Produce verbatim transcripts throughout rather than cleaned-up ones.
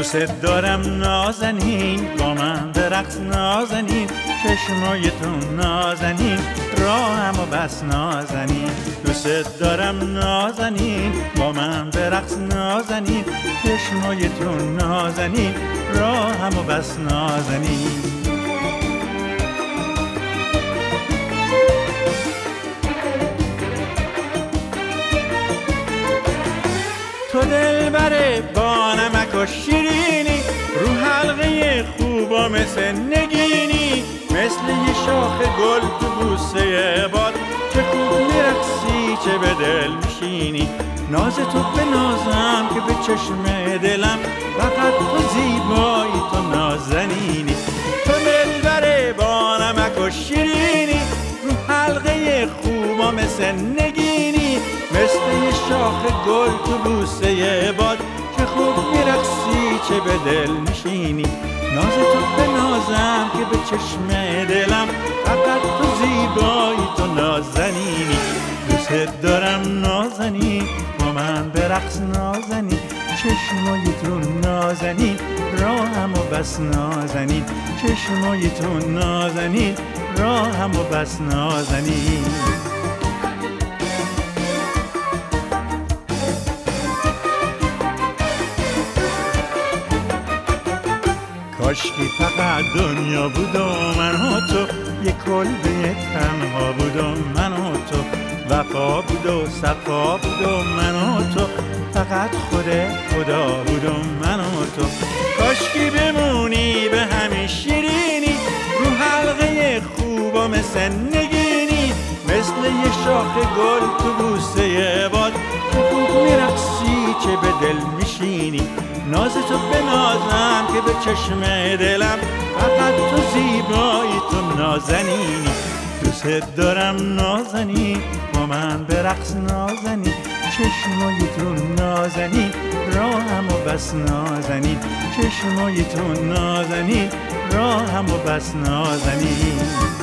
دوست دارم نازنین، با من به رقص نازنین، چشمایتون نازنین، راهم و بس نازنین. دوست دارم نازنین، با من به رقص نازنین، چشمایتون نازنین، راهم و بس نازنین. تو دلبر با نمک و شیرینی، رو حلقه خوبا مثل نگینی، مثل یه شاخ گل تو بوسه باد، چه خوب میرقصی چه به دل میشینی. ناز تو به نازم که به چشم دلم، فقط تو زیبایی تو نازنینی. تو دلبر با نمک و شیرینی، رو حلقه خوبا مثل نگینی، مثل یه شاخ گل تو بوسه باد، که خوب میرقصی چه به دل میشینی. ناز تو به نازم که به چشم دلم، فقط تو زیبایی تو نازنینی. دوست دارم نازنین، با من به رقص نازنین، چشمایتون نازنین، راهم و بس نازنین، چشمایتون نازنین، راهم و بس نازنین. کاشکی فقط دنیا بود و من و تو، یک کلبه تنها بود و من و تو، وفا بود و صفا بود و من و تو، فقط خود خدا بود و من و تو. کاشکی بمونی به همین شیرینی، رو حلقه خوبا مثل نگینی، مثل یه شاخ گل تو بوسه باد، که خوب میرقصی چه به دل میشینی. ناز تو به نازم که به چشم دلم، فقط تو زیبایی تو نازنینی. دوست دارم نازنین، با من به رقص نازنین، چشمایتون نازنین، راهم و بس نازنین، چشمایتون نازنین، راهم و بس نازنین.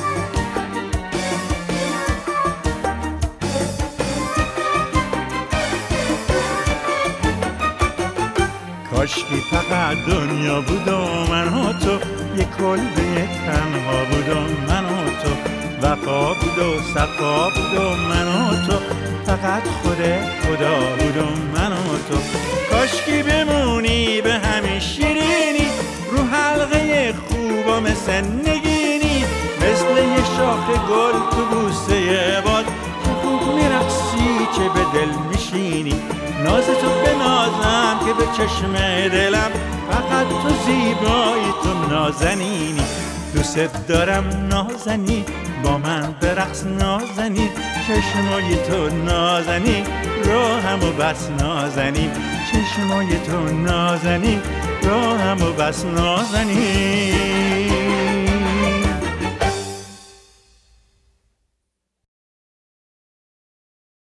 کاشکی فقط دنیا بود و من و تو، یک کلبه تنها بود و من و تو، وفا بود و صفا بود و من و تو، فقط خود خدا بود و من و تو. کاشکی بمونی به همین شیرینی، رو حلقه خوبا مثل نگینی، مثل یه شاخ گل تو بوسه باد، که خوب میرقصی چه به دل میشینی. ناز تو به نازم که به چشم دلم، فقط تو زیبایی تو نازنینی. دوست دارم نازنین، با من به رقص نازنین، چشمای تو نازنین، راهم و بس نازنین، چشمای تو نازنین، راهم و بس نازنین.